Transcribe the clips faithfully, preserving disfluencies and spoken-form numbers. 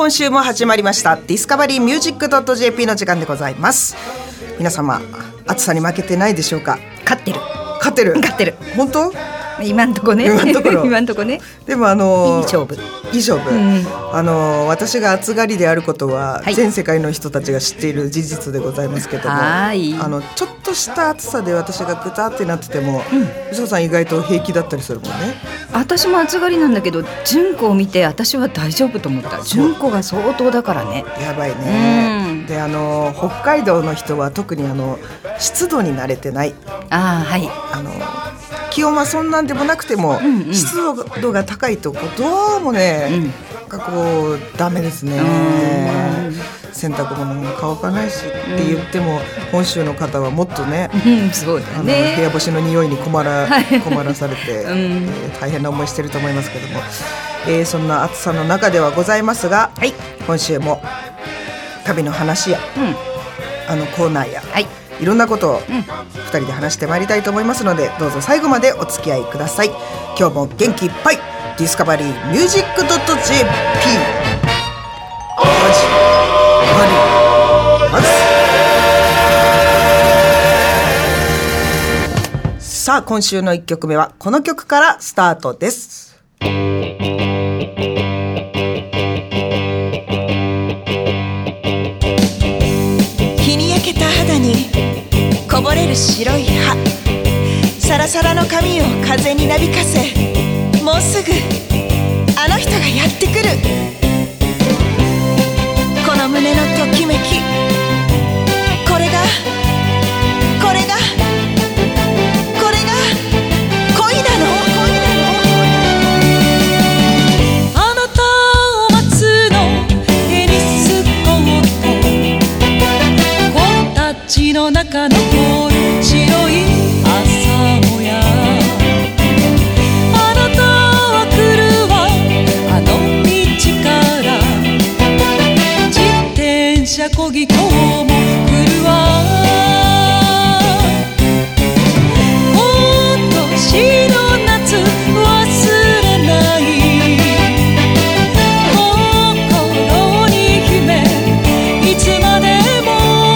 今週も始まりましたディスカバリーミュージック .jp の時間でございます。皆様暑さに負けてないでしょうか。 勝ってる勝ってる勝ってる本当今んとこね今んところ今んとこね。 でもあのいい勝負いい勝負、うん、あの私が暑がりであることは、はい、全世界の人たちが知っている事実でございますけども、はいあのちょっとした暑さで私がぐたってなってても、うん、藤野さん意外と平気だったりするもんね。 私も暑がりなんだけど純子を見て私は大丈夫と思った。純子が相当だからね。 やばいね、うん、であの北海道の人は特にあの湿度に慣れてない。 あ、はい、あの気温はそんなんでもなくても、うんうん、湿度が高いとこうどうもね、うん、なんかこうダメですね。洗濯物も乾かないし、うん、って言っても本州の方はもっとね、 うん、そうだね、あの部屋干しの匂いに困ら、困らされて、うんえー、大変な思いしてると思いますけども、えー、そんな暑さの中ではございますが、はい、今週も旅の話や、うん、あのコーナーや、はいいろんなことをふたりで話してまいりたいと思いますので、どうぞ最後までお付き合いください。今日も元気いっぱいディスカバリーミュージック .jp 始まります。さあ今週のいっきょくめはこの曲からスタートです。 こぼれる白い歯、サラサラの髪を風になびかせ、もうすぐあの人がやってくる。この胸のときめき、これがこれがこれが恋なの。あなたを待つのテニスコート、子たちの中の白い朝もや、あなたは来るわ、あの道から自転車こぎ今日も来るわ。今年の夏忘れない、心に秘めいつまでも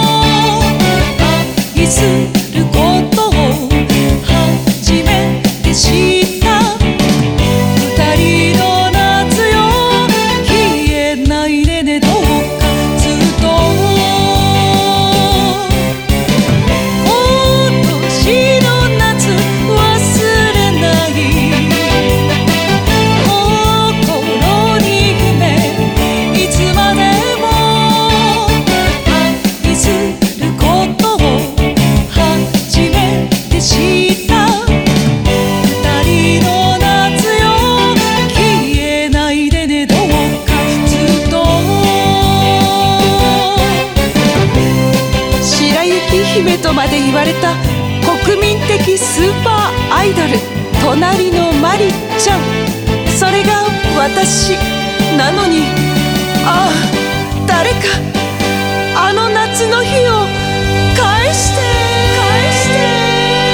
愛することを初めて知った。二人の夏よ消えないでね、どうかずっと。今年の夏忘れない、心に秘めいつまでも愛することを初めて知った。二人の夏よ消えないでね、どうかずっと。白雪姫とまで言われた国民的スーパーアイドル、隣のマリちゃん、それが私なのに、ああ誰かあの夏の日を返して返して。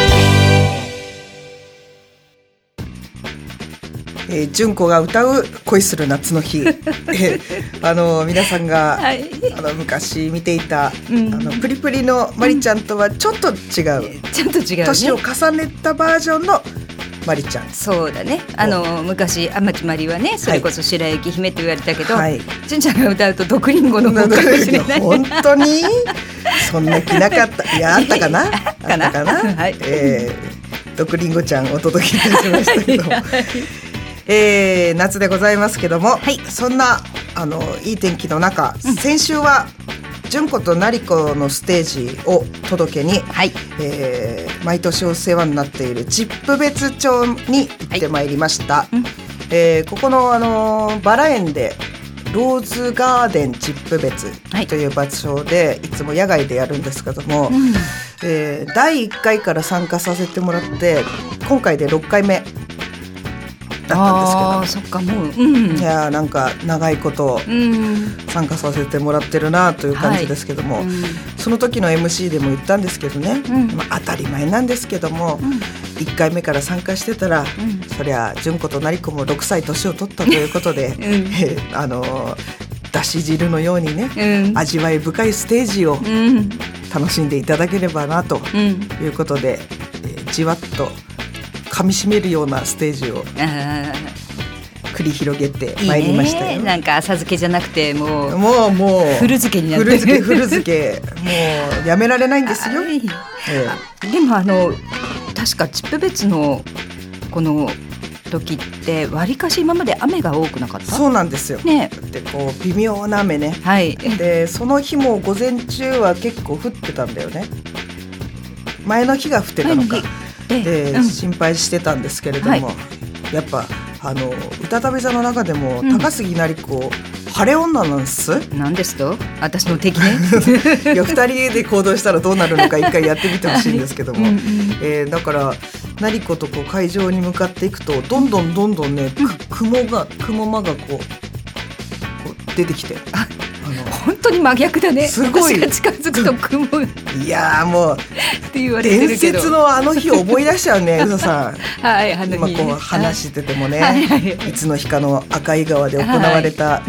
えー、純子が歌う恋する夏の日、えー、あの皆さんが、はい、あの昔見ていた、うん、あのプリプリのマリちゃんとはちょっと違う、うん、 ちょっと違うね、 年を重ねたバージョンのマリちゃん。 そうだね、あの昔天地マリはね、それこそ白雪姫って言われたけど、はい、純ちゃんが歌うと毒リンゴの方かもしれない。 本当にそんな気なかった。いや、あったかなかなあったかな、はい、えー、毒リンゴちゃんお届けいたしましたけどえー、夏でございますけども、はい、そんなあのいい天気の中、うん、先週は純子と成子のステージを届けに、はいえー、毎年お世話になっているジップ別町に行ってまいりました、はいうんえー、ここの、あのバラ園でローズガーデンジップ別という場所でいつも野外でやるんですけども、うんえー、だいいっかいから参加させてもらって今回でろっかいめだったんですけど、 あそっかもう、うん、 いやなんか長いこと参加させてもらってるなという感じですけども、はいうん、その時の エムシー でも言ったんですけどね、うんまあ、当たり前なんですけども、うん、いっかいめから参加してたら、うん、そりゃ純子と成子もろくさい年を取ったということで、うん、あの伊だし汁のようにね、 うん、 味わい深いステージを楽しんでいただければなということで、うんえー、じわっと噛みしめるようなステージを繰り広げてまいりましたよ。 いいね、なんか浅漬けじゃなくてもうもうもう古漬けになってる古漬け古漬けもうやめられないんですよ、ええ、でもあの確かチップ別のこの時ってわりかし今まで雨が多くなかった？ そうなんですよ、 ね、 でこう微妙な雨ね、 はい、 でその日も午前中は結構降ってたんだよね。前の日が降ってたのかで、うん、心配してたんですけれども、はい、やっぱあの歌たべ座の中でも、うん、高杉成子晴れ女なんです。 なんですと私の敵ねいやふたりで行動したらどうなるのか一回やってみてほしいんですけども、うんうんえー、だから成子とこう会場に向かっていくとどんどんどんどんね、うん、雲が雲間がこう、こう出てきてあ本当に真逆だね。 すごい私が近づくと雲がいやもうって言われてるけど伝説のあの日を思い出しちゃうねうささんはいあの日今こう話しててもね、はいはいはい、いつの日かの赤井川で行われた、はい、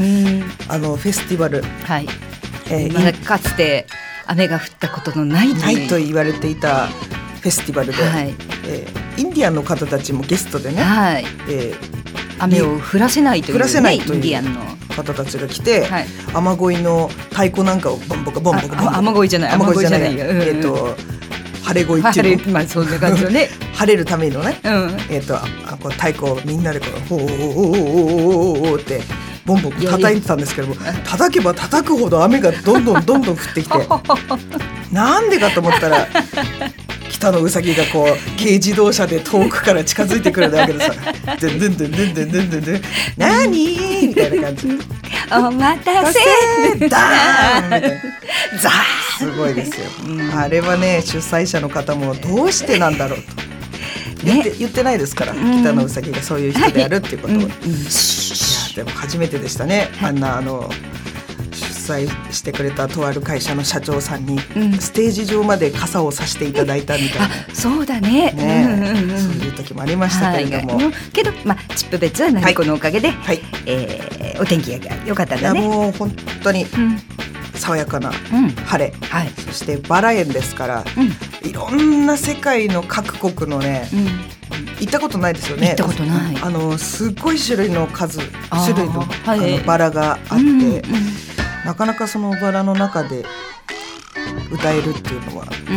あのフェスティバル、 はいえー、まだかつて雨が降ったことのないとないと言われていたフェスティバルで、はいえー、インディアンの方たちもゲストでね、 はいえー、雨を降らせないという、ね、降らせないというインディアンの方たちが来て、はい、雨乞いの太鼓なんかをボンボカボンボカボンボカ雨乞いじゃない雨乞いじゃない、うんうん、 えーと晴れ恋っていうの、 晴れ、まあ、そんな感じよね晴れるためのね、うんえー、とあこう太鼓をみんなでこうほーほーほーほーほーほーってボンボン叩いてたんですけども、叩けば叩くほど雨がどんどんどんどん降ってきてなんでかと思ったら北のうさぎがこう軽自動車で遠くから近づいてくるわけでさでんでんでんでんでんでんでんでんなにーみたいな感じお待たせダーンみたいなザーすごいですよ、うん、あれはね主催者の方もどうしてなんだろうと言って、ね、言ってないですから、うん、北のうさぎがそういう人であるっていうことを、はいうんうん、いやでも初めてでしたね、はい、あんなあの主催してくれたとある会社の社長さんに、うん、ステージ上まで傘をさしていただいたみたいな、 あそうだ ね, ね、うんうんうん、そういう時もありましたけれども、はい、 けど、まあ、チップ別は成子のおかげで、はいえー、お天気が良かったんだね。 いやもう本当に、うん爽やかな晴れ、うんはい、そしてバラ園ですから、うん、いろんな世界の各国のね、うん、行ったことないですよね。 行ったことない。 あのすごい種類の数種類 の,、はい、あのバラがあって、うんうん、なかなかそのバラの中で歌えるっていうのは、うん、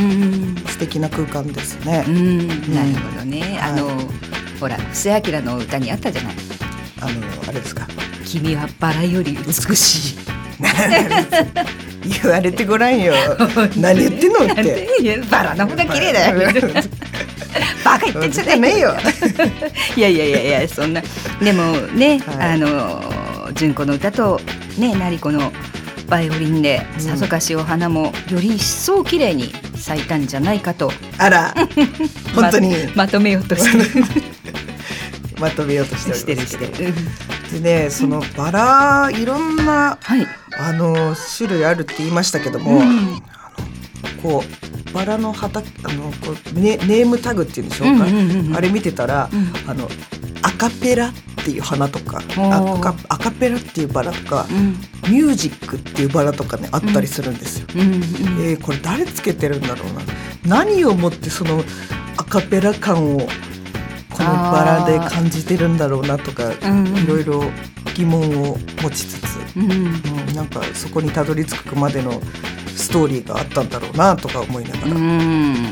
素敵な空間ですね、 うんうん、なるほどね、はい、あのほら布施明の歌にあったじゃない、 あのあれですか、 君はバラより美しい言われてごらんよ何言ってんのってバラの方が綺麗だよバカ言ってんじゃねえよいやいやいやいやそんなでもね、はい、あの純子の歌とね成子のバイオリンでさぞかしお花もより一層綺麗に咲いたんじゃないかと、 あら本当にま, まとめようとしてまとめようとしておりますしてるしてるでね、そのバラいろんな、はい、あの種類あるって言いましたけども、うん、あのこうバラの畑あのこう、ね、ネームタグっていうんでしょうか、うんうんうん、あれ見てたら、うん、あのアカペラっていう花とかアカ、アカペラっていうバラとか、うん、ミュージックっていうバラとかねあったりするんですよ、うんうんうんえー、これ誰つけてるんだろうな、何をもってそのアカペラ感をこのバラで感じてるんだろうなとか、うんうん、いろいろ疑問を持ちつつ、うんうん、なんかそこにたどり着くまでのストーリーがあったんだろうなとか思いながら、うん、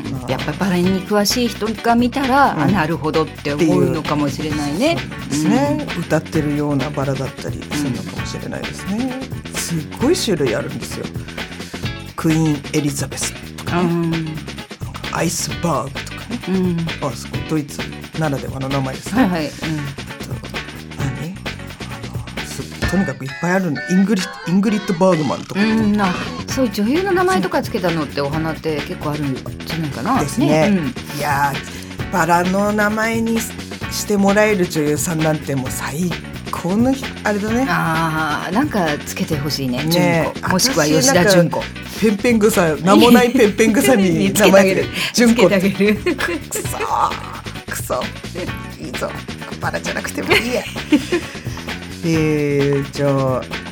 まあ、やっぱりバラに詳しい人が見たら、うん、あなるほどって思うのかもしれないね。 そうなんですね、うん、歌ってるようなバラだったりするのかもしれないですね、うん、すごい種類あるんですよ。クイーンエリザベスとかね、うん、なんかアイスバーグとかね、うん、あそこドイツならではの名前ですね、はいはい、うん、あと何あのすとにかくいっぱいあるイングリイングリッド・バーグマンとか、うん、 なそういう女優の名前とかつけたのってお花って結構あるんじゃないかなですね、ね、うん、いやバラの名前にしてもらえる女優さんなんてもう最高のあれだね。 あなんかつけてほしいね、純子もしくは吉田純子。 ペンペン草名もないペンペン草に名前で純子ってくそくそいいぞバラじゃなくてもいいやえー、じゃあ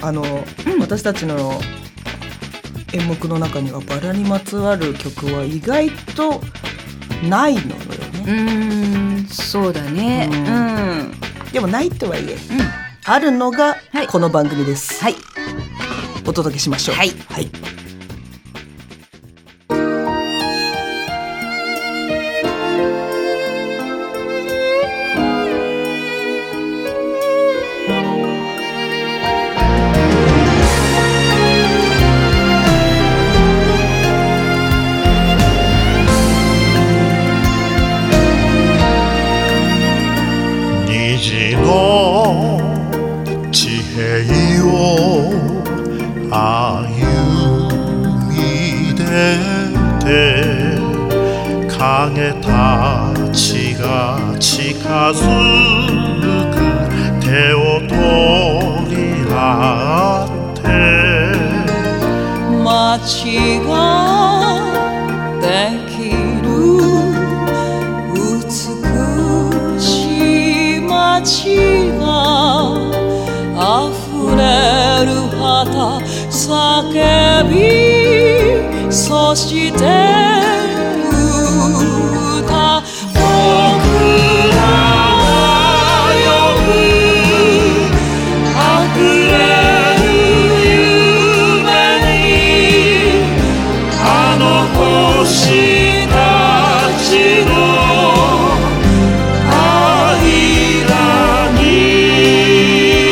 あの、うん、私たちの演目の中にはバラにまつわる曲は意外とないのよね。 うーん、そうだね、うんうん、 でもないとはいえ、うん、あるのがこの番組です、はい、お届けしましょう。はい、はい、 虹の地平を歩み出て影たちが近づく手を取り合って街ができる美しい街が溢れる旗叫びそして歌僕らは呼ぶ溢れる夢にあの星たちの間に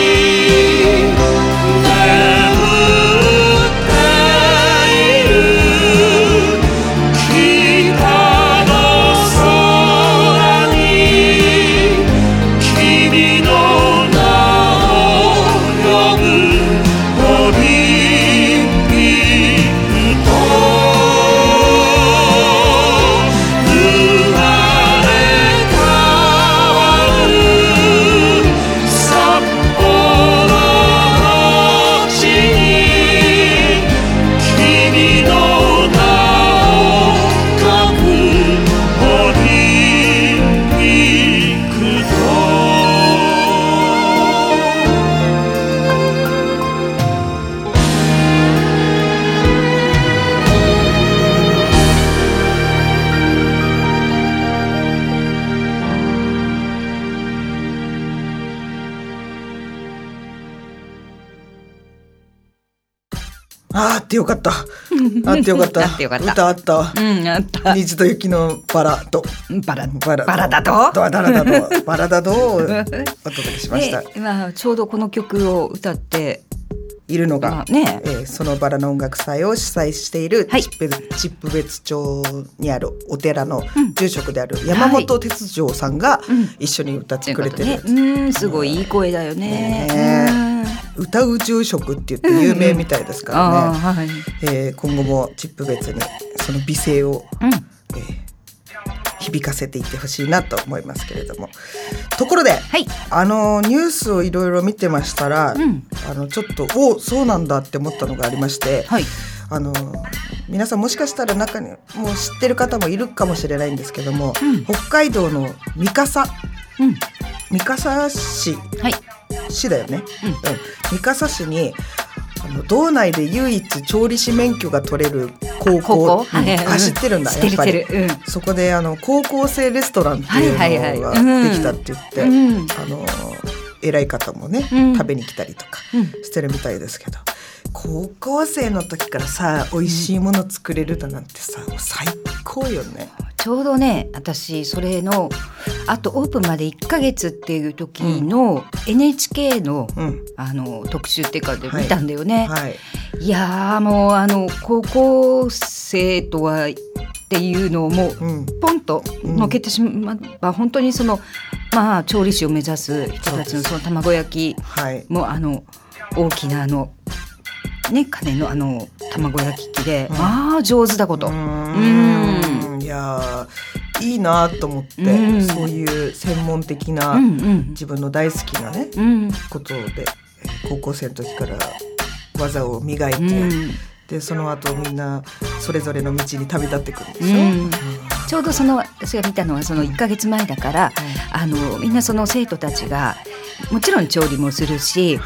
あってよかった。あってよかった。 あってよかった。 歌あった。 うん、あった。 虹と雪のバラとバラバラバラだとバラだとバラだとお届けしました。 まあちょうどこの曲を歌っているのが、 まあねえー、そのバラの音楽祭を主催しているチップ、はい、チップ別町にあるお寺の住職である山本哲丈さんが一緒に歌ってくれてる、 うんね、うんすごいいい声だよね。ね歌う住職って言って有名みたいですからね、うんはいえー、今後もチップ別にその美声を、うんえー、響かせていってほしいなと思いますけれども、ところで、はい、あのニュースをいろいろ見てましたら、うん、あのちょっとおそうなんだって思ったのがありまして、はい、あの皆さんもしかしたら中にもう知ってる方もいるかもしれないんですけども、うん、北海道の三笠、うん、三笠市、はい市だよね、うんうん、三笠市にあの道内で唯一調理師免許が取れる高校、うん、あ知ってるんだ、うん、やっぱり、うん、そこであの高校生レストランっていうのができたって言って、はいはいはいうん、あの偉い方もね、うん、食べに来たりとかしてるみたいですけど、高校生の時からさ美味しいもの作れるだなんてさ、もう最高よね。 ちょうどね私それのあとオープンまでいっかげつっていう時の エヌエイチケー の、うん、あの特集っていうかで見たんだよね、はいはい、いやーもうあの高校生とはっていうのをもうポンとのけてしまえば、うん、本当にそのまあ調理師を目指す人たちのその卵焼きも、はい、あの大きなあのね鐘のあの卵焼き器で、うん、まあ上手だこと。うーんいやいいなと思って、うん、そういう専門的な、うんうん、自分の大好きなね、うん、ことで高校生の時から技を磨いて、うん、でその後みんなそれぞれの道に旅立ってくるんでしょ、うんうん、 ちょうどその私が見たのはそのいっかげつまえだから、うん、あのみんなその生徒たちがもちろん調理もするし、はい、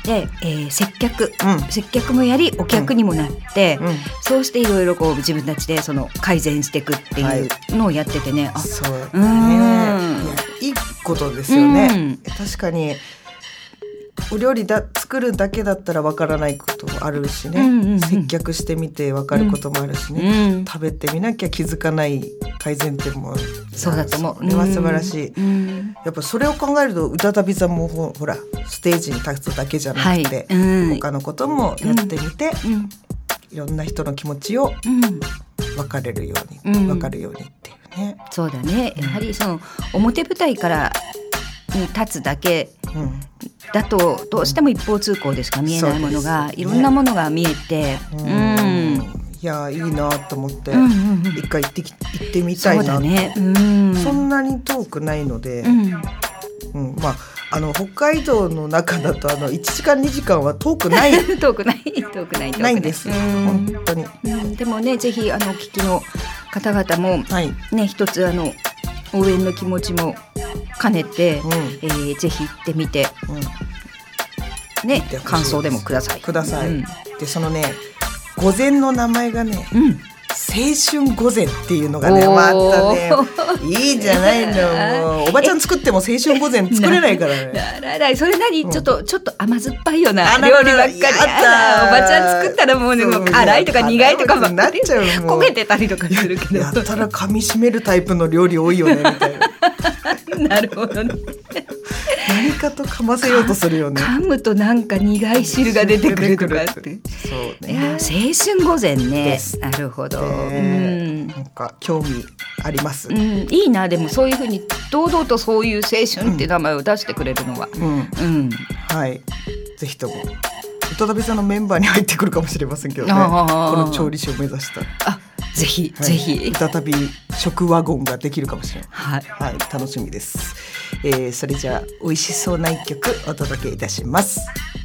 で、えー、接客、 うん接客もやりお客にもなって、 うんそうしていろいろこう自分たちでその改善していくっていうのをやっててね、あそうね、 うんいやいいことですよね、 うん確かにお料理だ作るだけだったらわからないこともあるしね、 うんうんうん接客してみてわかることもあるしね、 うん食べてみなきゃ気づかない改善点もそうだと思う。 それは素晴らしい、 うんやっぱそれを考えると歌旅座もほほらステージに立つだけじゃなくて、 はいうん他のこともやってみて、 うんいろんな人の気持ちをうん分かれるように、 うん分かるようにっていうね、 そうだね。やはりその表舞台からに立つだけうんだとどうしても一方通行でしか見えないものが、 そうですねいろんなものが見えて、 ううんん、 いやいいなと思って、 うんうんうん一回行ってき行ってみたいそうなと、 だね。うん、 そんなに遠くないので、 うん、 うんまああの北海道の中だとあのいちじかんにじかんは遠くない遠くない遠くない遠くないんです、 うん本当に。 うんでもね、ぜひあのお聞きの方々もはい、 ね、一つあの応援の気持ちも兼ねて、 うんえーぜひ行ってみてうん、 ねてほしい感想でもください。 ください、 うんでそのね御前の名前がねうん青春御前っていうのがねおーまたねいいじゃないのもうおばちゃん作っても青春御前作れないからねらららそれ何、ちょっとちょっと甘酸っぱいようなあら料らら理ばっかり。 やだあらおばちゃん作ったらもうねそうもう辛いとか苦いとかばっかりなっちゃうもう焦げてたりとかするけど。 やったら噛み締めるタイプの料理多いよねみたいななるほどね。 何かと噛ませようとするよね噛むとなんか苦い汁が出てくるとかって。 そういやね青春御前ねで。すなるほど。 ねなんか興味ありますうん、うん、いいな。でもそういうふうに堂々とそういう青春っていう名前を出してくれるのは。 うんうん。 はいぜひとも歌旅さんのメンバーに入ってくるかもしれませんけどねこあーの調理師を目指したら、 あ、ぜひ、 はいぜひ。 歌旅食ワゴンができるかもしれないはい。 はい楽しみです、えー、それじゃあ美味しそうな一曲お届けいたします。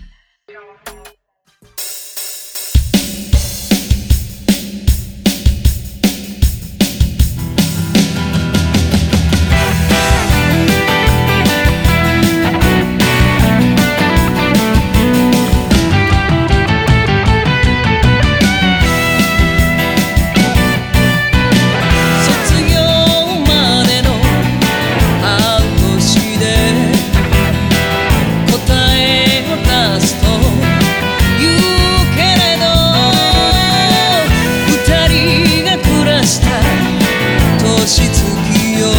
卒業までの半年で答えを出すと言うけれど二人が暮らした年月を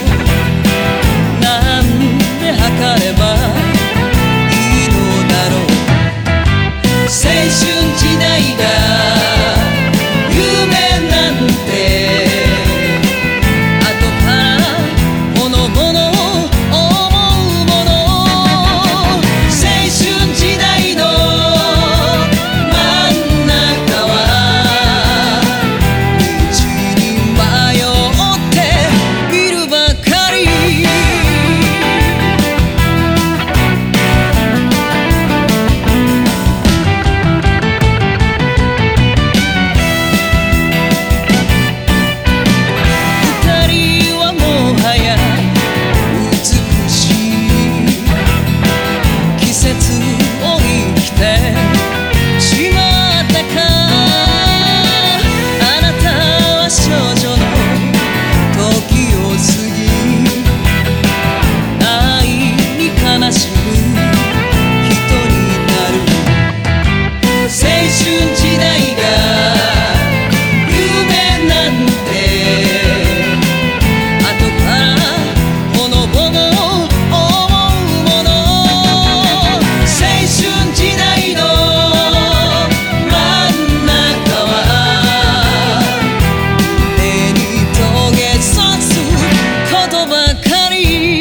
なんで測ればいいのだろう。青春時代が夢なんて後からほのぼの思うもの。青春時代の真ん中は道に迷っているばかり。二人はもはや美しい季節を生きてしまったか。あなたは少女の時を過ぎ愛に悲しむ人になる。青春時代が夢なんて後からほのぼの思うもの。青春時代の真ん中は手にトゲさすことばかり。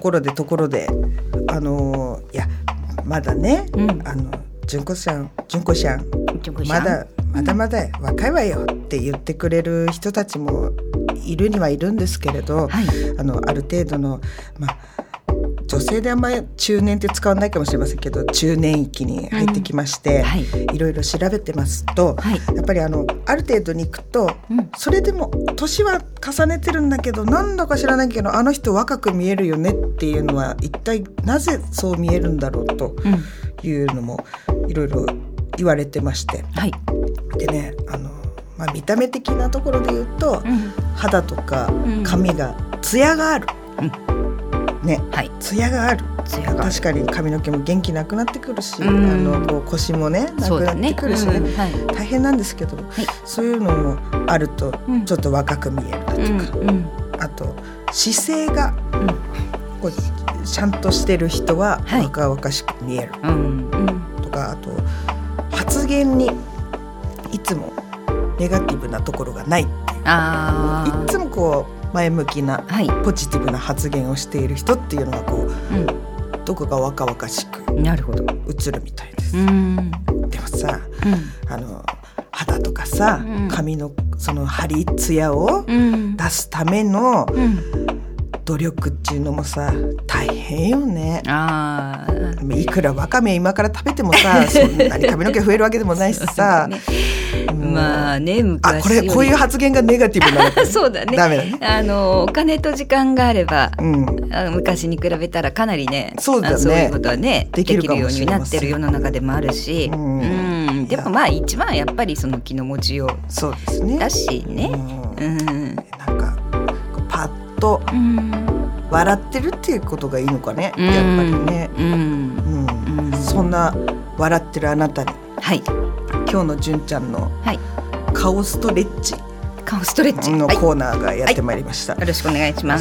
ころでところであのいやまだね、 うん、 あの純子ちゃん純子ちゃんまだまだまだ若いわよって言ってくれる人たちもいるにはいるんですけれど、はい、あのある程度の、まあ、女性であんまり中年って使わないかもしれませんけど中年域に入ってきまして、うんはい、いろいろ調べてますと、はい、やっぱりあのある程度に行くと、うん、それでも年は重ねてるんだけどなんだか知らないけどあの人若く見えるよねっていうのは一体なぜそう見えるんだろうというのもいろいろ言われてまして、はい、でねあの、まあ、見た目的なところで言うと、うん、肌とか髪がツヤがある、うんねはい、ツヤがあるツヤが確かに髪の毛も元気なくなってくるし、うん、あのこう腰もねなくなってくるしね、うんはい、大変なんですけど、はい、そういうのもあるとちょっと若く見えるだとか、うんうん、あと姿勢が、うん、こうちゃんとしてる人は若々しく見える、はいうんうん、とかあと発言にいつもネガティブなところがないっていうあいつもこう前向きな、はい、ポジティブな発言をしている人っていうのはこう、うん、どこか若々しくなるほど映るみたいです。うんでもさ、うん、あの肌とかさ、うん、髪のその張りツヤを出すための、うん努力っていうのもさ大変よね。あいくらわかめ今から食べてもさそんなに髪の毛増えるわけでもないしさ、ねうん、まあね昔あこれこういう発言がネガティブなのかそうだねダメだねあのお金と時間があれば、うん、あ昔に比べたらかなりねそうだねそういうことはねできるようになってる世の中でもあるし、うんうん、でもまあ一番やっぱりその気の持ちようそうですねだしね、うんうん、 なんかパッと笑ってるっていうことがいいのかね、うん、やっぱりね、うんうんうん、そんな笑ってるあなたに、はい、今日の純ちゃんの顔ストレッチ顔ストレッチのコーナーがやってまいりました、 はいはい、よろしくお願いします。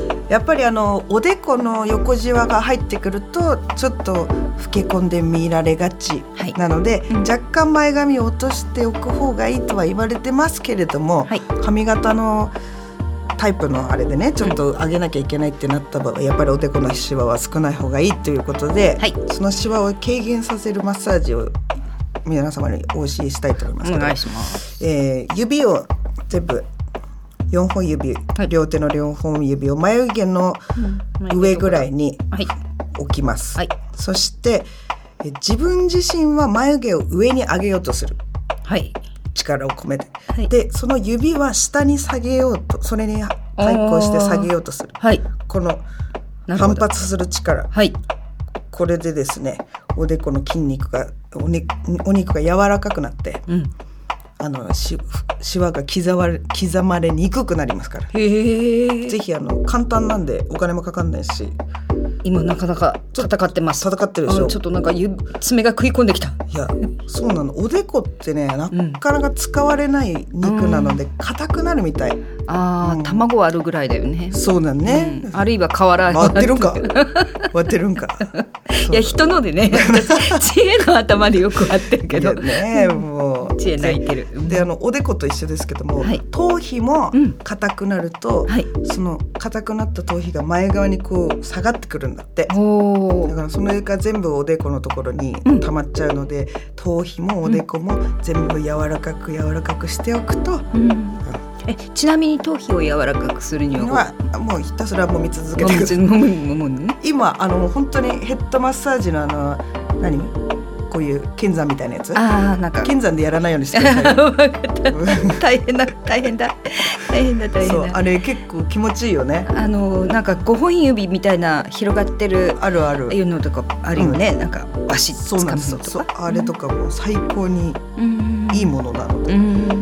やっぱりあのおでこの横じわが入ってくるとちょっと老け込んで見られがちなので、はいうん、若干前髪を落としておく方がいいとは言われてますけれども、はい、髪型のタイプのあれでねちょっと上げなきゃいけないってなった場合やっぱりおでこのシワは少ない方がいいということで、はい、そのシワを軽減させるマッサージを皆様にお教えしたいと思いますけどお願いします、えー、指を全部よんほん指、はい、両手のよんほん指を眉毛の上ぐらいに置きます、はい、そして自分自身は眉毛を上に上げようとする、はい力を込めて、はい、でその指は下に下げようとそれに対抗して下げようとする、はい、この反発する力、はい、これでですねおでこの筋肉が お, ね、お肉が柔らかくなって、うん、あの し, しわが刻まれ、刻まれにくくなりますから。へぜひあの簡単なんでお金もかかんないし今なかなか戦ってます。 戦ってるでしょ。 ちょっとなんか爪が食い込んできた。 いやそうなのおでこってねなかなか使われない肉なので硬、うん、くなるみたい。 ああ、うん、卵あるぐらいだよね。 そうだね、 うん、あるいは瓦割ってるんか割ってるんかいや人のでね知恵の頭でよく割ってるけどねもう知恵泣いてるであのおでこと一緒ですけども、はい、頭皮も硬くなると、うんはい、その硬くなった頭皮が前側にこう下がってくるんだって。おだからそれが全部おでこのところに溜まっちゃうので、うん、頭皮もおでこも全部柔らかく柔らかくしておくと、うんうん、 えちなみに頭皮を柔らかくするにはもうひたすら揉み続けてください。今あの本当にヘッドマッサージのあの何こういう剣山みたいなやつあなんか剣山でやらないようにしてください分かった大変だ大変だ大変だ大変だそうあれ結構気持ちいいよね。 あのなんかごほん指みたいな広がってるあるあるいうのとかあるよね、うん、なんかバシッとつかむのとかそうあれとかも最高にいいものなので、うん、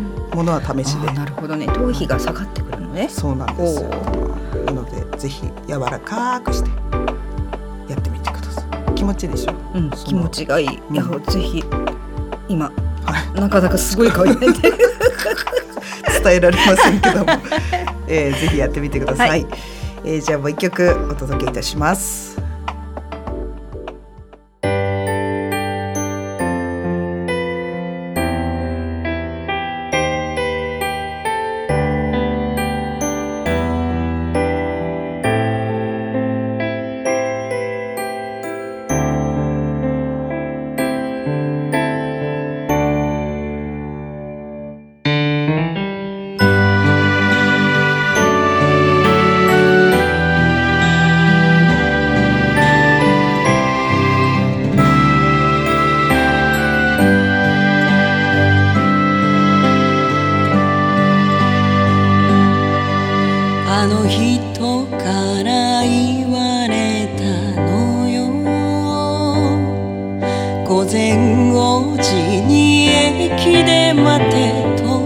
ものは試しで。 なるほどね頭皮が下がってくるのね。 そうなんですよ。なのでぜひ柔らかくしてやってみてください。気持ちいいでしょ、 うん、気持ちがいい、うん、いやぜひ今、はい、なかなかすごい顔になって伝えられませんけども、えー、ぜひやってみてください、はいえー、じゃあもう一曲お届けいたします。 線王子に駅で待てと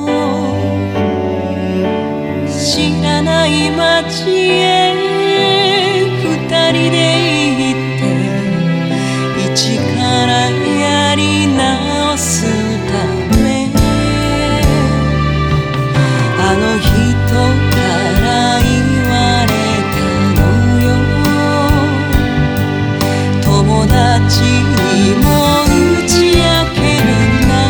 知らない街へ二人で行って一からやり直すためあの人から言われたのよ友達にも打ち明けるな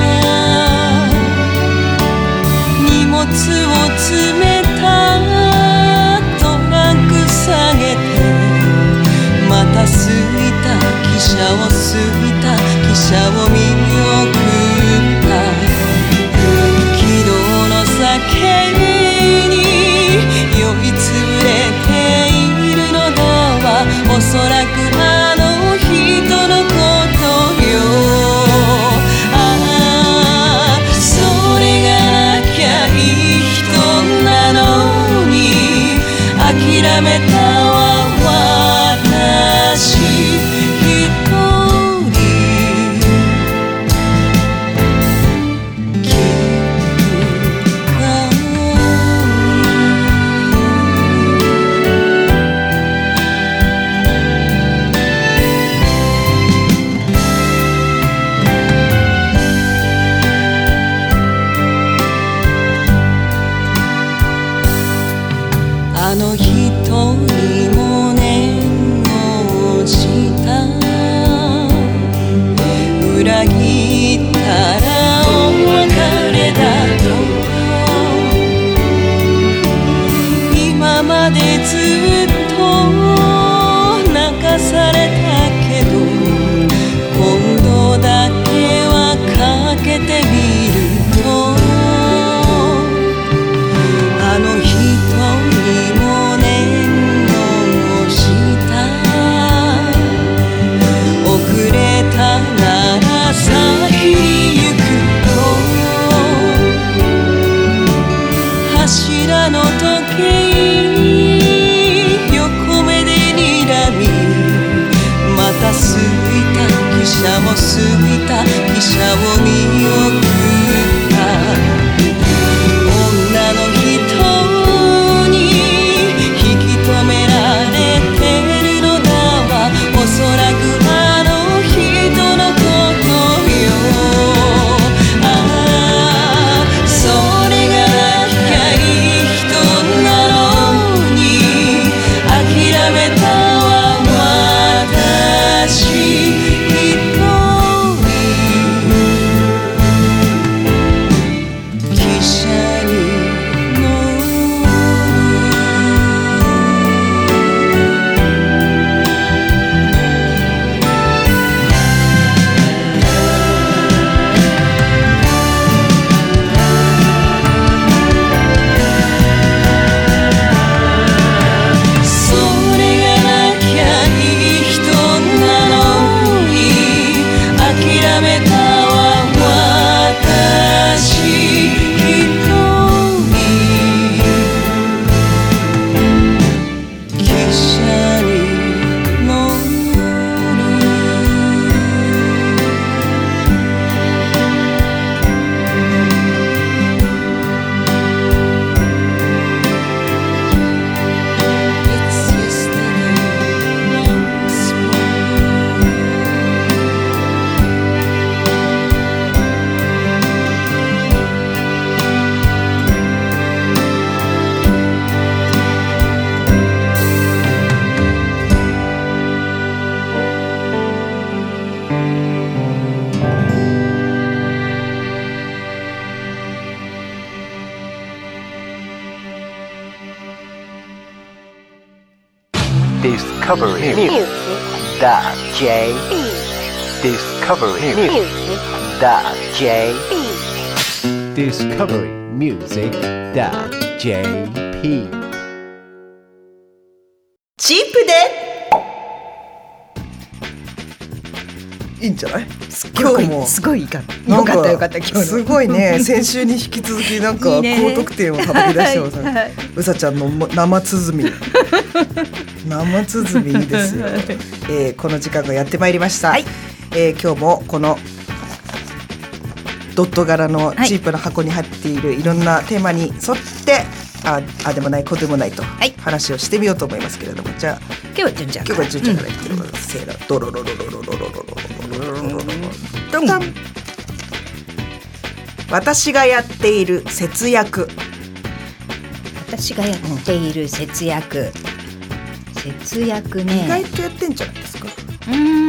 荷物を詰めたトランク下げてまたすいた汽車をすいた汽車を見送った昨日の酒に酔いつぶれているのだわおそらくあの人のことよああそれがなきゃいい人なのに諦めたわ私一人気分があの人にも念をした裏切ったらお別れだと今までずっと泣かされたけど今度だけはかけてみるとあの人にも念をした遅れたなら先に行くと柱の時計横目で睨みまたすいた汽車もすいた汽車を見送った女の人に引き止められてるのだわおそらくあの人のことよああそれがなきゃいい人なのに諦めたわ私一人汽車に乗るそれがなきゃいい人なのに諦めたわ私一人汽車に乗るIt's yesterday once more Discovery Music .jp Discovery Music .jp Discovery Music .jp チープでいいんじゃない？今日もすごいいいかよかったよかった今日のすごいね先週に引き続きなんかいいね高得点を叩き出してます、 はいはい、 うさちゃんの生鼓生鼓いいですよ、えー、この時間がやってまいりました、はいえー、今日もこのドット柄のチープな箱に入っているいろんなテーマに沿ってあ, あでもないこうでもないと話をしてみようと思いますけれども、じゃあ今日は純ちゃん今日は純ちゃんから言ってることせーのドロロロロロロロロロロロロロドン。私がやっている節約。 私がやっている節約、節約ね、 意外とやってんじゃないですか。 う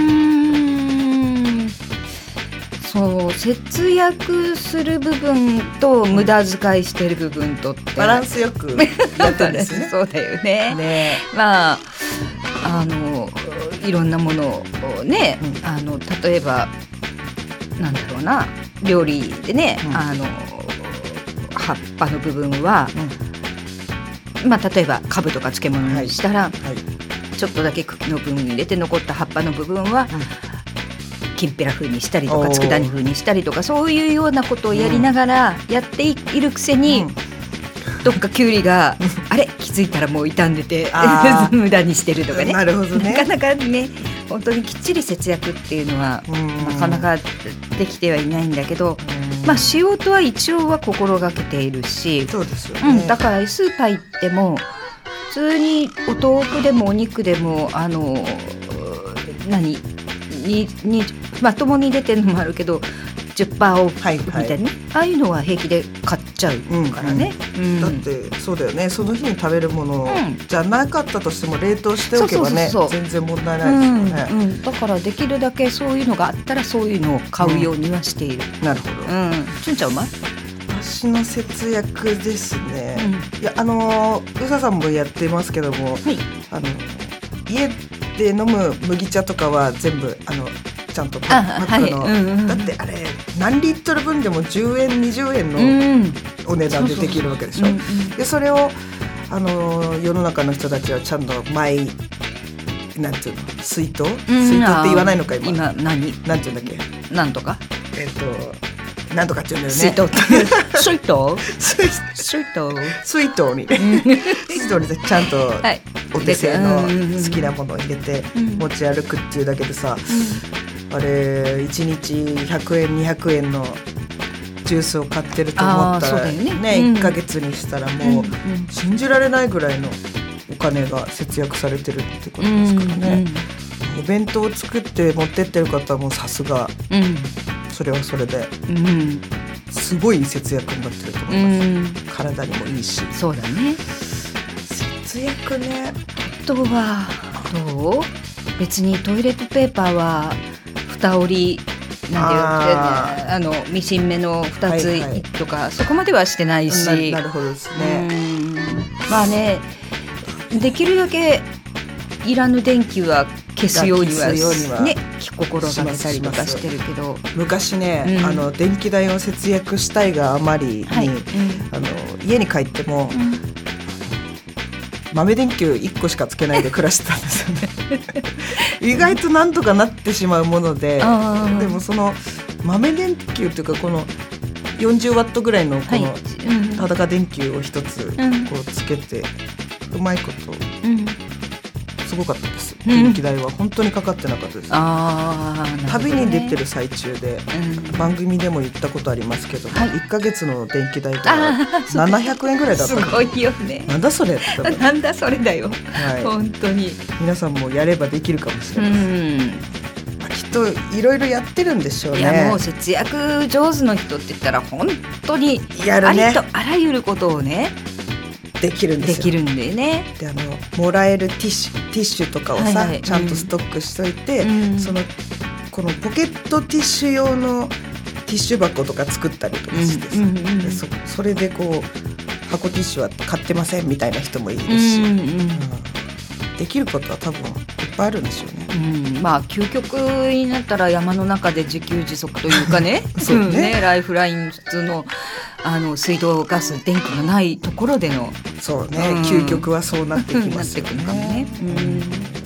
ーん、そう、節約する部分と無駄遣いしてる部分とってバランスよくやってるんですよね。 そうだよね。 ね、 まああのいろんなものをね、 うん、 あの例えばなんだろうな、料理でね、うん、あの葉っぱの部分は、うん、まあ例えばカブとか漬物にしたら、はいはい、ちょっとだけ茎の部分入れて残った葉っぱの部分は、うん、きんぴら風にしたりとか佃煮風にしたりとか、そういうようなことをやりながらやっているくせに、うん、どっかきゅうりがあれ気づいたらもう傷んでて無駄にしてるとかね。 なるほどね。 なかなかね、本当にきっちり節約っていうのはなかなかできてはいないんだけど、まあ仕事は一応は心がけているし、 そうですよね、 うん、だからスーパー行っても普通にお豆腐でもお肉でもあの何ににまともに出てるのもあるけど じゅっパーセント オフみたいな、はいはい、ああいうのは平気で買っちゃうからね、 うんうん、だってそうだよね、その日に食べるものじゃなかったとしても冷凍しておけばね、全然問題ないですよね、 うんうん、だからできるだけそういうのがあったらそういうのを買うようにはしている、 うん、なるほど、 うん、ちゅんちゃんうまい？ 私の節約ですね、うん、いやあのうささんもやってますけども、はい、あの家で飲む麦茶とかは全部あのちゃんとパックの、はいうんうん、だってあれ何リットル分でもじゅうえんにじゅうえんのお値段でできるわけでしょ。でそれをあの世の中の人たちはちゃんとマイなんていうの水筒、うん、水筒って言わないのか今今何なんていうんだっけなんとかえっとなんとかって言うんだよね。 水筒って水筒水筒水筒に水筒にちゃんとお手製の好きなものを入れて持ち歩くっていうだけでさ、あれいちにちひゃくえんにひゃくえんのジュースを買ってると思ったら ね, ね、うん、いっかげつにしたらもう信じられないぐらいのお金が節約されてるってことですからね、うんうん、お弁当を作って持ってってる方はもうさすが、うん、それはそれで、うん、すごい節約になってると思います、うん、体にもいいし。 そうだね、 節約ね。 あとはどう？別にトイレットペーパーは蓋折りなんていうああのミシン目のふたつとか、はいはい、そこまではしてないし、 な, なるほどですね。 うんまあね、できるだけいらぬ電気は消すようにはね心がけたりとかしてるけど、 昔ね、うん、あの電気代を節約したいがあまりに、はいうん、あの家に帰っても、うん、豆電球いっこしかつけないで暮らしてたんですよね意外となんとかなってしまうもので、でもその豆電球というかこのよんじゅうワットぐらいのこの裸電球を一つこうつけて、うまいことすごかったです。電気代は本当にかかってなかったです。あ、ね、旅に出てる最中で、うん、番組でも言ったことありますけど、はい、いっかげつの電気代がななひゃくえんぐらいだった。 すごいよね。 なんだそれなんだそれだよ、はい、本当に皆さんもやればできるかもしれないです、うんまあ、きっといろいろやってるんでしょうね。 いやもう節約上手の人って言ったら本当にやる、ね、 ありとあらゆることをねできるんですよ。 できるんだよね。 であのもらえるティッシュティッシュとかをさ、はいはい、ちゃんとストックしといて、うん、そのこのポケットティッシュ用のティッシュ箱とか作ったりとかしてさ、うんうんうん、で そ, それでこう箱ティッシュは買ってませんみたいな人もいるし、うんうんうん、できることは多分いっぱいあるんでしょうね、 うん、まあ究極になったら山の中で自給自足というかねそうね、うん、ねライフライン普通のあの水道ガス電気がないところでのそうね、うん、究極はそうなってきますよね。なってくるかもね、うん、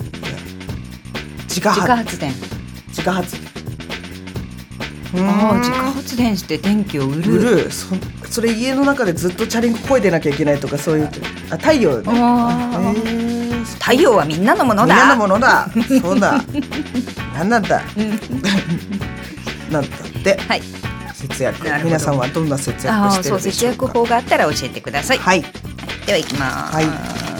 自家発電自家発電ああ自家発電して電気を売る売る そ, それ家の中でずっとチャリンコ漕いでなきゃいけないとかそういうあ太陽ね。あ、えー、そ太陽はみんなのものだ。 みんなのものだ。そうだ。なんなんだ。なんだって。 はい。 節約。皆さんはどんな節約してるでしょうか。 あ、そう、節約法があったら教えてください。 はい。 では行きます。はい。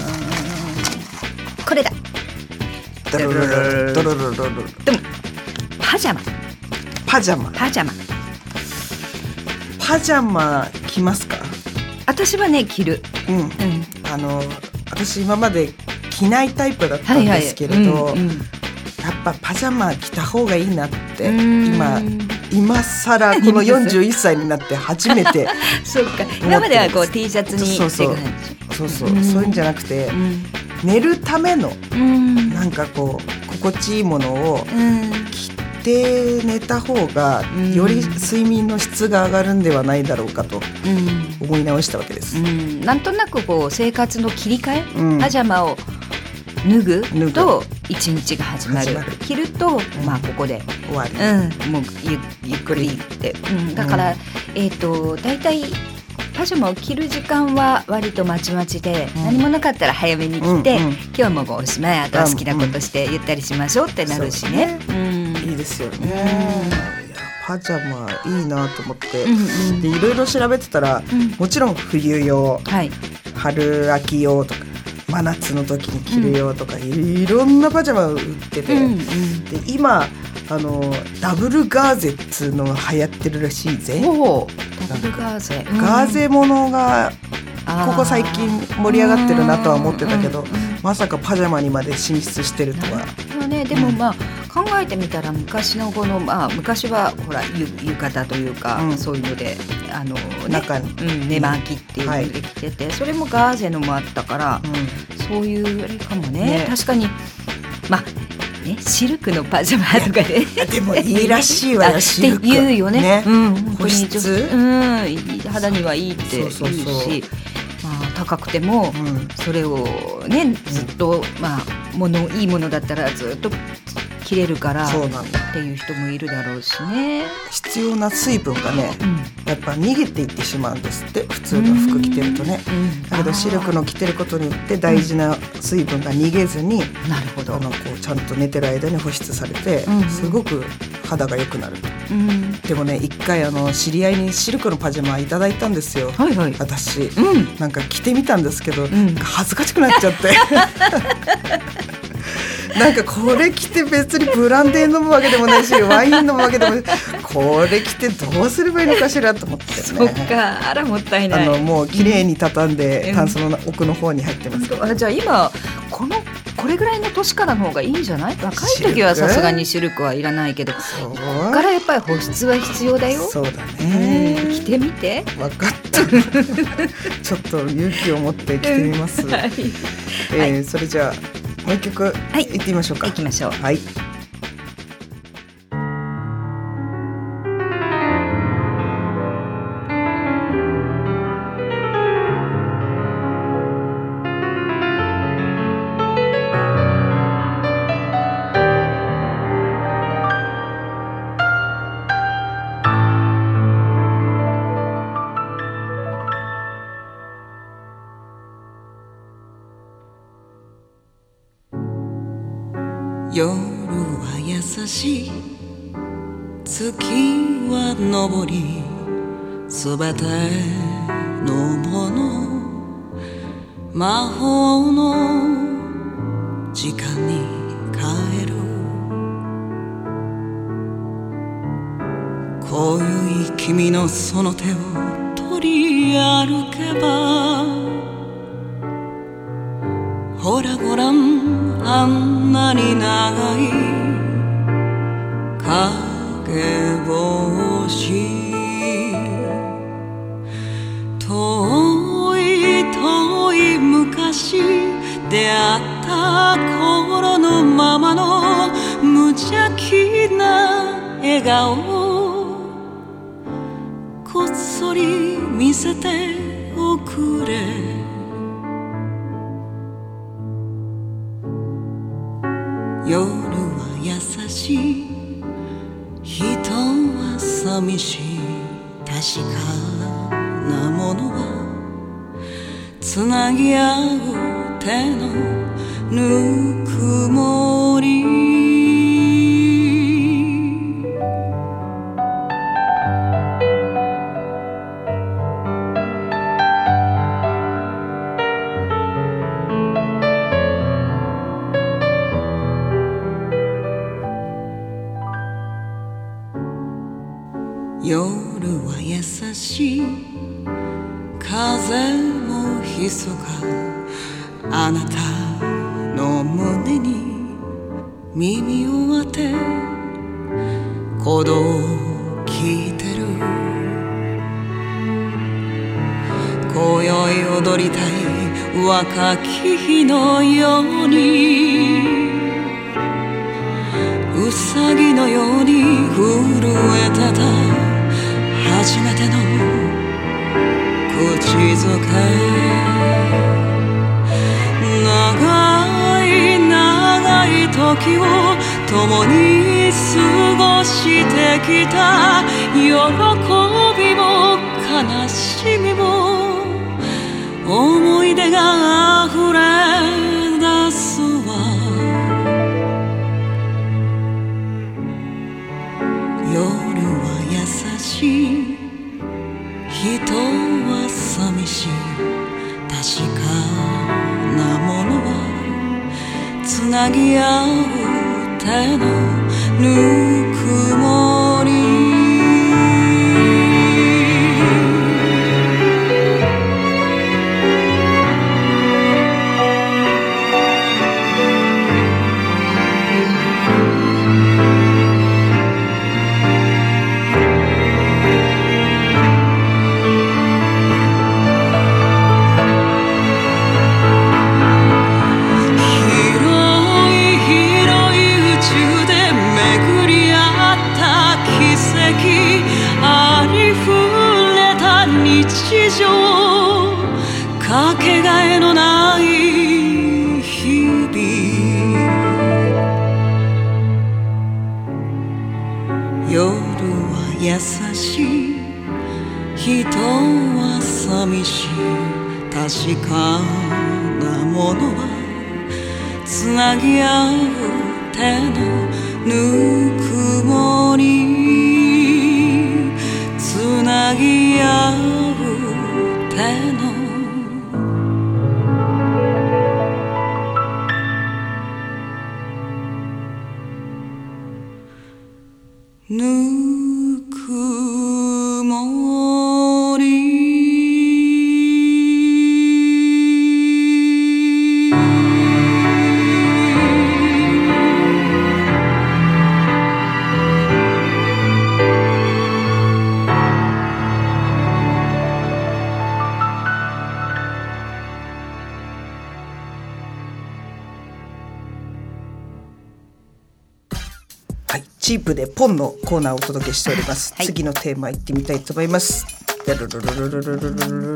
これだ。 ドロロロロドロロロロ。 でもパジャマ。 パジャマ。 パジャマ。 パジャマ着ますか？ 私はね着る。 うん。うん、あの私今まで着ないタイプだったんですけれど、はいはいうんうん、やっぱパジャマ着た方がいいなって今今更このよんじゅういっさいになって初めてそうか。今まではこう T シャツにそうそうそうそう、うん、そういうんじゃなくて、うん、寝るための、うん、なんかこう心地いいものを着て寝た方がより睡眠の質が上がるんではないだろうかと思い直したわけです、うん、 なんとなくこう生活の切り替え、うん、パジャマを脱ぐと一日が始まる、まる着ると、うん、まあここで終わり、 うん、もう ゆ, ゆっくりって、うん、だから、うん、えーとだいたいパジャマを着る時間は割とまちまちで、うん、何もなかったら早めに着て、うんうん、今日ももうおしまい、あとは好きなことしてゆったりしましょうってなるしね、 うん、いいですよね、うん、いやパジャマいいなと思って、うんうん、でいろいろ調べてたら、うん、もちろん冬用、はい、春秋用とか真夏の時に着る用とか、うん、いろんなパジャマを売ってて、うんうん、で今あのダブルガーゼっつうのが流行ってるらしいぜ。 おダブルガーゼ、 うん、ガーゼものがここ最近盛り上がってるなとは思ってたけど、まさかパジャマにまで進出してるとは。 ね、でもまあ、うん、考えてみたら昔のこの、まあ、昔はほら浴衣というか、うん、そういうのであの、ね、 中に、 うん、寝巻きっていうので着てて、はい、それもガーゼのもあったから、うん、そういうあれかも ね, ね確かにまあね、シルクのパジャマとかででもいいらしいわよシルクって言うよね、ね、うん、 保湿、 うん、肌にはいいって言うし、そうそうそう、まあ、高くても、うん、それをねずっと、まあ、ものいいものだったらずっと着れるからっていう人もいるだろうしね。 必要な水分がね、うん、やっぱ逃げていってしまうんですって、普通の服着てるとね、うん、だけどシルクの着てることによって大事な水分が逃げずに、うん、 なるほど、 あのこうちゃんと寝てる間に保湿されて、うん、すごく肌が良くなると、うん、でもね一回あの知り合いにシルクのパジャマいただいたんですよ、はいはい、私、うん、なんか着てみたんですけど、うん、恥ずかしくなっちゃってなんかこれ着て別にブランデー飲むわけでもないしワイン飲むわけでもない、これ着てどうすればいいのかしらと思ってね。 そっか、あらもったいない。 あのもう綺麗に畳んで、うん、タンスの奥の方に入ってます、 うん、あじゃあ今このこれぐらいの年からの方がいいんじゃない？若い時はさすがにシルクはいらないけど、そこからやっぱり保湿は必要だよ。 そうだね、 うん、着てみて。 分かったちょっと勇気を持って着てみます、うん、はい、えーはい、それじゃあもう一曲、はい、行ってみましょうか。 行きましょう。 はい。 夜は優しい月は昇りすべてのもの魔法の時間に帰る今宵君のその手を取り歩けばほらごらんあんなに長い影星遠い遠い昔出会った頃のままの無邪気な笑顔こっそり見せておくれ夜は優しい人は寂しい確かなものはつなぎ合う手のぬくもり夜は優しい風もひそかあなたの胸に耳を当て鼓動を聞いてる今宵踊りたい若き日のようにうさぎのように震えてた初めての口づけ長い長い時を共に過ごしてきた喜びも悲しみも思い出が溢れ出すわ夜は優しい人は寂しい確かなものはつなぎ合う手のぬくもりかけがえのない日々夜は優しい人は寂しい確かなものはつなぎ合う手のぬくもりつなぎ合う手のぬくもりチープでポンのコーナーをお届けしております、はい、次のテーマいってみたいと思います。ルルルルルルルルルルル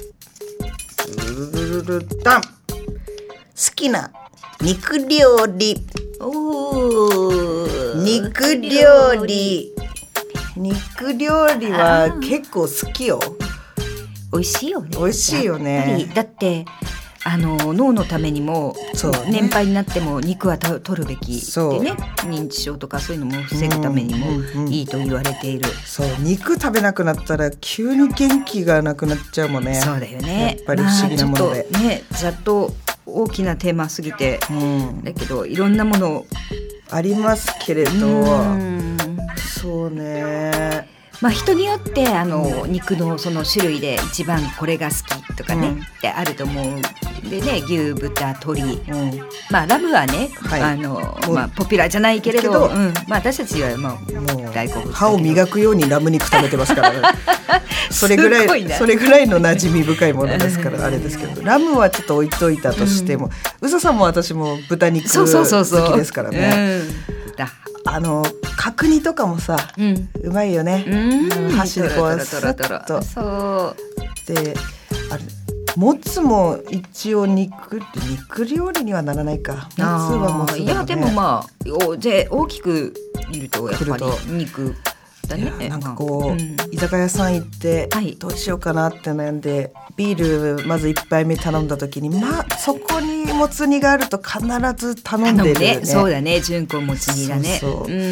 ルルルダン好きな肉料理お肉料理肉料理は結構好きよ。 美味しいよね。 美味しいよね。 だってあの脳のためにも、ね、年配になっても肉はと取るべきでね認知症とかそういうのも防ぐためにもいいと言われている、うんうんうん、 そう肉食べなくなったら急に元気がなくなっちゃうもんね。 そうだよね。 やっぱり不思議なもので、 まあ、ねざっと大きなテーマすぎて、うん、だけどいろんなものありますけれど、うん、そうねまあ、人によってあの、うん、肉のその種類で一番これが好きとかね、うん、ってあると思うでね牛豚鶏、うん、まあラムはね、はい、あのまあ、ポピュラーじゃないけれど、うん、まあ、私たちはまあもう大好物歯を磨くようにラム肉食べてますから、ね、それぐらいそれぐらいの馴染み深いものですからあれですけどラムはちょっと置いといたとしても、うさ、ん、さんも私も豚肉好きですからね。あの角煮とかもさ、うん、うまいよね、うん、箸でこうスッとそうであれもつも一応肉肉料理にはならないか。もつはもつだ、ね、 いやでもまあおで大きく見るとやっぱり肉だね。 なんかこう、 うん、 居酒屋さん行って、はい、どうしようかなって悩んでビールまずいっぱいめ頼んだ時に、まあそこにもつ煮があると必ず頼んでるよね。 ね、そうだね、純子もつ煮がね。 そうそう、うん、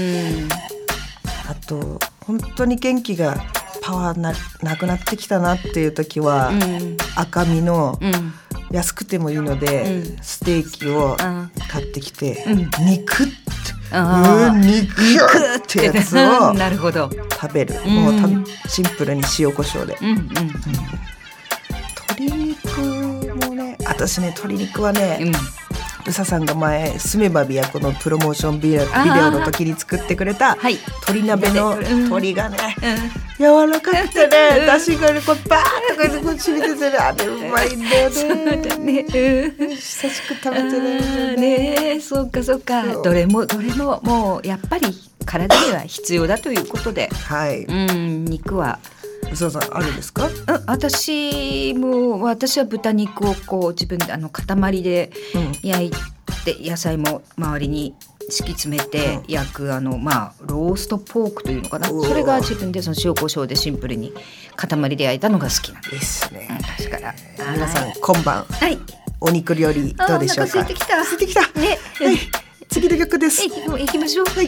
あと本当に元気がパワー な, なくなってきたなっていう時は、うん、赤身の、うん、安くてもいいので、うん、ステーキを買ってきて、うん、肉ってうん肉ってやつをなるほど食べる、うん、もうたシンプルに塩コショウで、うんうんうん、鶏肉もね、私ね鶏肉はね、うん、うささんが前住めばびやこのプロモーションビデオの時に作ってくれた、はい、鶏鍋の鶏がね、うん、柔らかくてね、だしがねこうバーッとこう染み出てね、あれうまいんだよね。そうだね、うん、久しく食べてないね。ね、そうかそうか、そうどれもどれももうやっぱり体には必要だということで、はい、うん、肉はうささんあるんですか？ 私も私は豚肉をこう自分であの塊で焼いて、うん、野菜も周りに敷き詰めて焼く、うん、あのまあローストポークというのかな、それが自分でその塩コショウでシンプルに塊で焼いたのが好きなんですね。 確から皆さん今晩、はい、お肉料理どうでしょうか？ お腹空いてきた空いてきた、ね、はい、次の曲です。 行きましょう。はい、はい、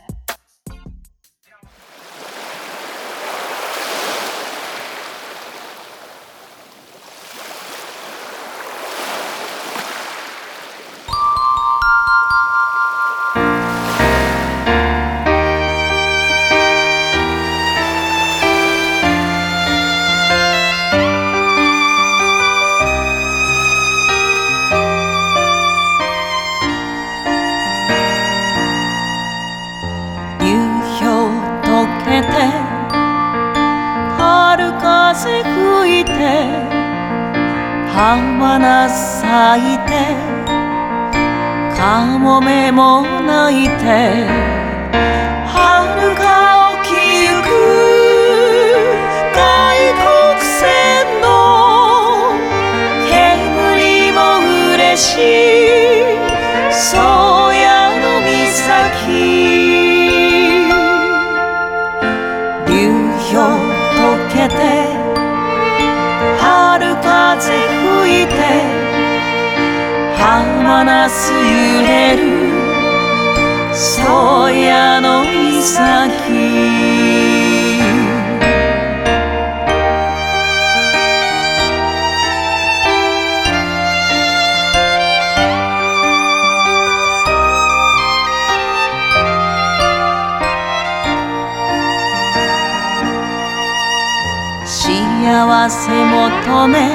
花咲いてカモメも鳴いて遥か沖行く外国船の煙も嬉しい宗谷の岬、流氷溶けて春風吹いて浜那須揺れる宗谷の岬、幸せ求め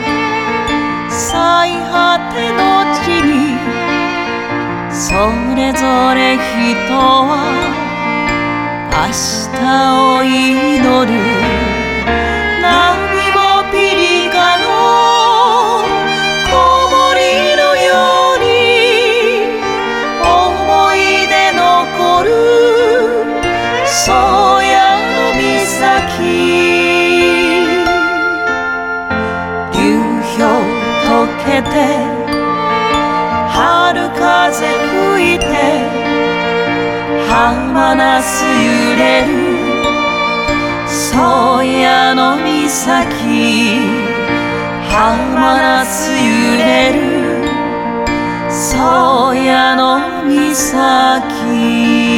最果ての地にそれぞれ人は明日を祈る、何もピリカの木漏れのように思い出残る宗谷の岬、溶けて春風吹いて浜那須揺れる宗谷の岬、浜那須揺れる宗谷の岬、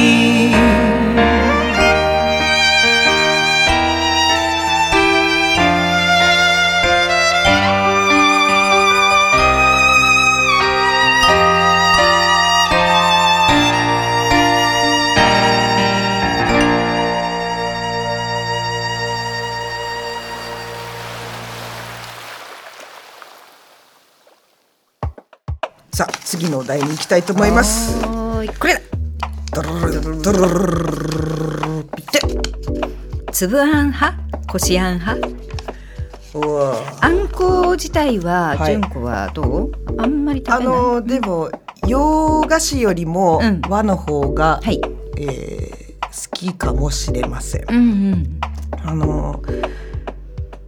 さあ次のお題に行きたいと思います。 これだ。ドロロロドロロロピッ、粒あん派、こしあん派。あんこ自体は純子はどう？あんまり食べない。 あのでも洋菓子よりも和の方が、うん、はい、えー、好きかもしれません。うんうん、あの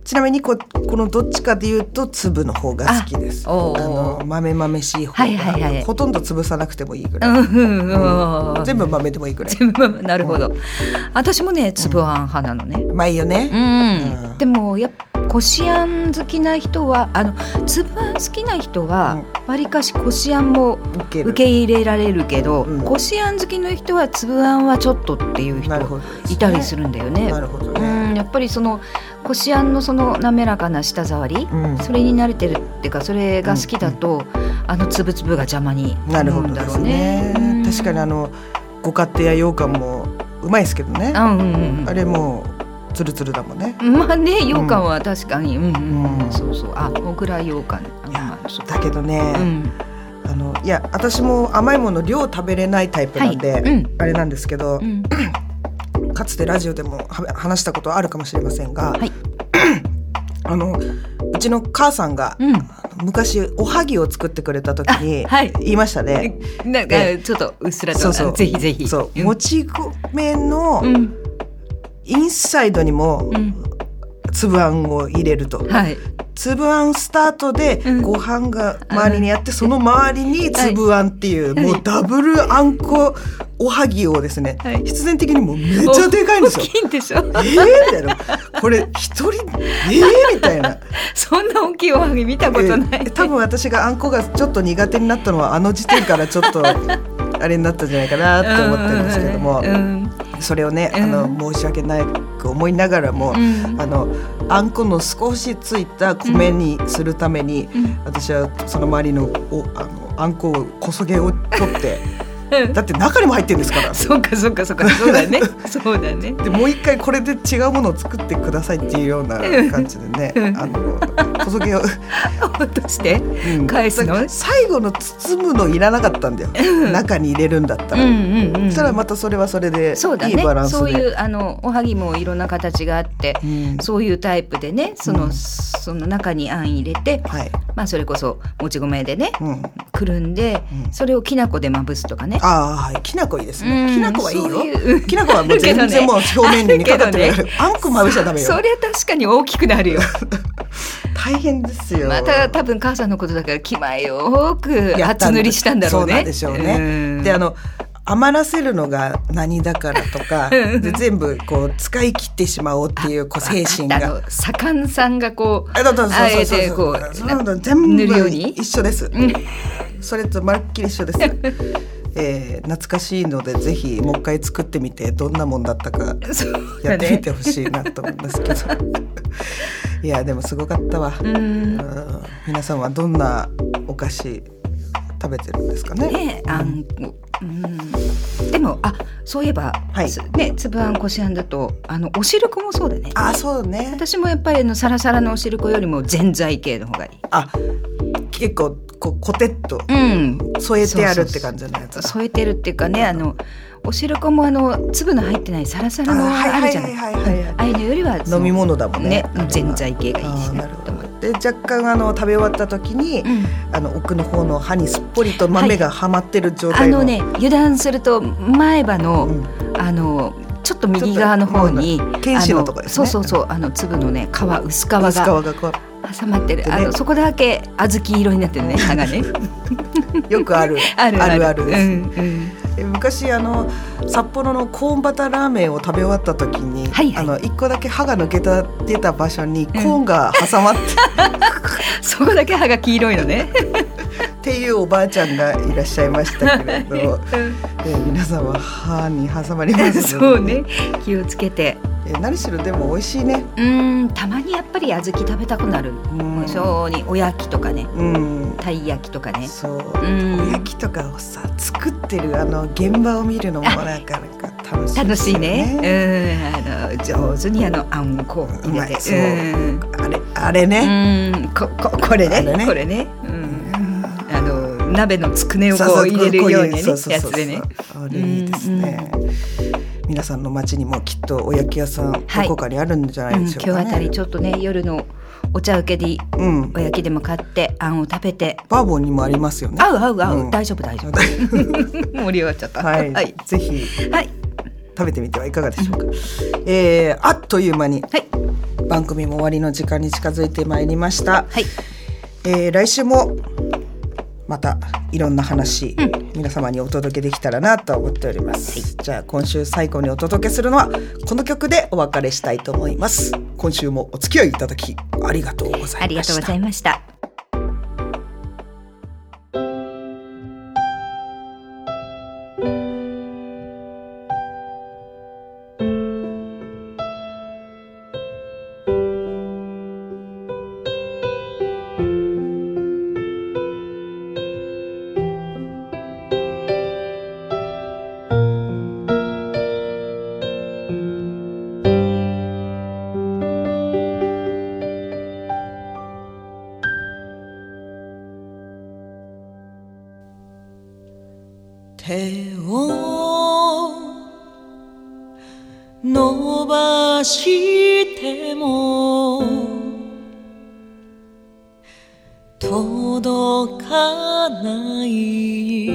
ちなみに こ, このどっちかでいうと粒の方が好きです。あおあの豆豆しい方が、 はいはいはい、 ほとんど潰さなくてもいいぐらい、 うんうん、全部豆でもいいぐらい。 全部なるほど、うん、私もね粒あん派なのね、 うまいよね、 うんうん、でもやっぱこしあん好きな人はあの粒あん好きな人はわりかしこしあんも受け入れられるけど、うん、こしあん好きの人は粒あんはちょっとっていう人いたりするんだよね。 なるほどね、 うん、やっぱりそのこしあんのその滑らかな舌触り、うん、それに慣れてるっていうかそれが好きだと、うん、あのつぶつぶが邪魔になるんだろうね。 なるほどですね、うん、確かにあのご家庭や羊羹もうまいですけどね、うんうんうん、あれもつるつるだもんね。 まあね、羊羹は確かに、うんうんうん、そうそう、あ、小倉羊羹、 だけどね、うん、あのいや私も甘いもの量食べれないタイプなんで、はい、うん、あれなんですけど、うん、かつてラジオでも話したことあるかもしれませんが、はい、あのうちの母さんが、うん、昔おはぎを作ってくれた時に言いましたね。 なんかちょっとうっすらと、そうそう、ぜひぜひ、 そう、もち米の、うん、インサイドにも粒あんを入れると、はい、粒あんスタートでご飯が周りにあって、うん、その周りに粒あんっていう、はい、もうダブルあんこおはぎをですね、はい、必然的にもうめっちゃでかいんですよ。 大きいんでしょ。えー、みたいな、これ一人えー、みたいなそんな大きいおはぎ見たことない、えー、 多分私があんこがちょっと苦手になったのはあの時点からちょっとあれになったんじゃないかなと思ってるんですけども、うん、それをね、あの申し訳なく思いながらも、うん、あのあんこの少しついた米にするために、うん、私はその周りのおあのあんこをこそげを取ってだって中にも入ってるんですから。 そうかそうかそうか、そうだねそうだね。 でもう一回これで違うものを作ってくださいっていうような感じでね、あのこそげを落として返すの、うん、 最後の包むのいらなかったんだよ、うん、中に入れるんだったら、うんうんうん、そしたらまたそれはそれでいいバランスで、 そうだね、そういうあのおはぎもいろんな形があって、うん、そういうタイプでね、その、うん、その中にあん入れて、はい、まあそれこそもち米でね、うん、くるんで、うん、それをきな粉でまぶすとかね。 ああ、はい、きな粉いいですね。きな粉はいいよ。いうきな粉はもう全然もう表面にかかってるから、ね、あんこまぶしちゃダメよ。 それは確かに大きくなるよ大変ですよ。 また多分母さんのことだから気前よく厚塗りしたんだろうね。 そうなんでしょうね。で、あの余らせるのが何だからとかで全部こう使い切ってしまおうっていう、こう精神が、あの左官さんがこうあえてこう全部一緒です、うん、それとまるっきり一緒ですえー、懐かしいのでぜひもう一回作ってみてどんなもんだったかやってみてほしいなと思うんですけど、ね、いやでもすごかったわ。うん、皆さんはどんなお菓子食べてるんですかね。 ね、あんこ、うん、でもあそういえば、はい、ね、粒あんこしあんだとあのおしるこもそうだね。 あ、そうね。 私もやっぱりのサラサラのおしるこよりもぜんざい系の方がいい。 あ、結構こうコテッと添えてあるって感じのやつ。 添えてるっていうかね、あのおしるこもあの粒の入ってないサラサラのあるじゃない。ああいうのよりは飲み物だもんね。 ね、ぜんざい系がいいしなと思って。 で若干あの食べ終わった時に、うん、あの奥の方の歯にすっぽりと豆がはまってる状態の、はい、 あのね、油断すると前歯の、うん、あのちょっと右側の方に剣士のとこですね。 そうそうそう、あの粒のね皮薄皮が挟まってる、ね、あのそこだけ小豆色になってるね、歯がねよくあるあるあるあるあるです、 うんうん、 昔あの札幌のコーンバターラーメンを食べ終わった時に、はいはい、あのいっこだけ歯が抜けた出た場所にコーンが挟まって、 うん、そこだけ歯が黄色いのねっていうおばあちゃんがいらっしゃいましたけれど、うん、え皆さんは歯に挟まりますので、そうね、気をつけて。 え何しろでも美味しいね。 うん、たまにやっぱり小豆食べたくなる。無性におやきとかね、うん、たい焼きとかね。 そう、うん、おやきとかをさ作ってるあの現場を見るのもなかなか楽しいですよね。楽しいね。うん、あの上手にあのあんこを入れて、そう、うん、 あれあれね、 うん、こここれね、ねこれね、うん、あの鍋のつくねをこう入れるようにね、やつでね。 あれいいですね。うんうん、皆さんの町にもきっとおやき屋さんどこかにあるんじゃないでしょうかね。 はい、うん、今日あたりちょっとね、夜のお茶受けで、うん、おやきでも買ってあんを食べて。 バーボンにもありますよね。 合う合う合う、うん、大丈夫大丈夫盛り上がっちゃった、 はいはい、ぜひ、はい、食べてみてはいかがでしょうか。うん、えー、あっという間に、はい、 番組も終わりの時間に近づいてまいりました、 はい。 えー、来週もまたいろんな話、うん、皆様にお届けできたらなと思っております、はい、じゃあ今週最後にお届けするのはこの曲でお別れしたいと思います。今週もお付き合いいただきありがとうございました。 ありがとうございました。 手を伸ばしても届かない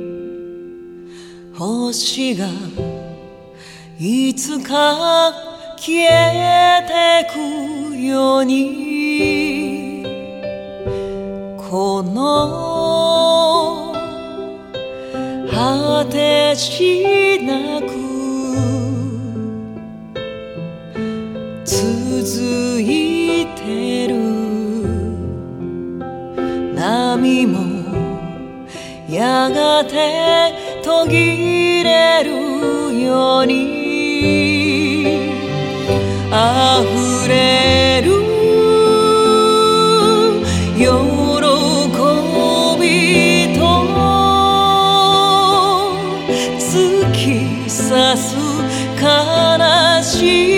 星がいつか消えてくようにこの果てしなく続いてる波もやがて途切れるように溢れる喜びと突き刺す悲しい